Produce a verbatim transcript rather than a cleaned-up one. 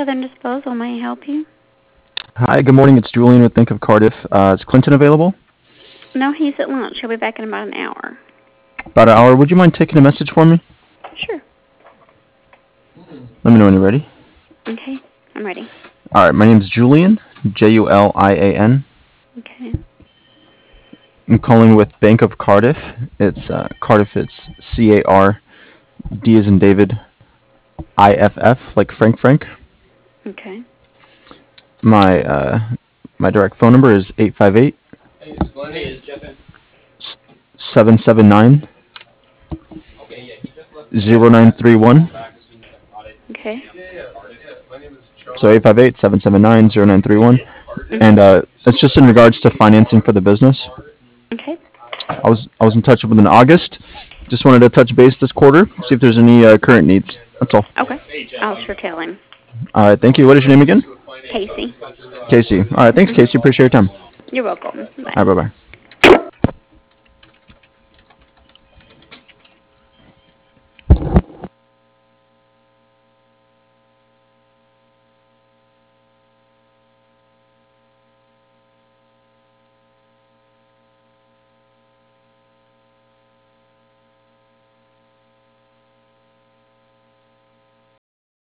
Southern Disposal. May I help you? Hi, good morning. It's Julian with Bank of Cardiff. Uh, is Clinton available? No, he's at lunch. He'll be back in about an hour. About an hour. Would you mind taking a message for me? Sure. Let me know when you're ready. Okay, I'm ready. All right, my name's Julian, J U L I A N. Okay. I'm calling with Bank of Cardiff. It's uh, Cardiff. It's C A R D as in David, I F F, like Frank Frank. Okay. My uh, my direct phone number is eight five eight, seven seven nine, zero nine three one. Okay. So eight five eight, seven seven nine, zero nine three one. Mm-hmm. And uh, it's just in regards to financing for the business. Okay. I was I was in touch with them in August. Just wanted to touch base this quarter, see if there's any uh, current needs. That's all. Okay. I'll sure tell him. All right, thank you. What is your name again? Casey. Casey. All right, thanks, Casey. Appreciate your time. You're welcome. Bye. All right, bye-bye.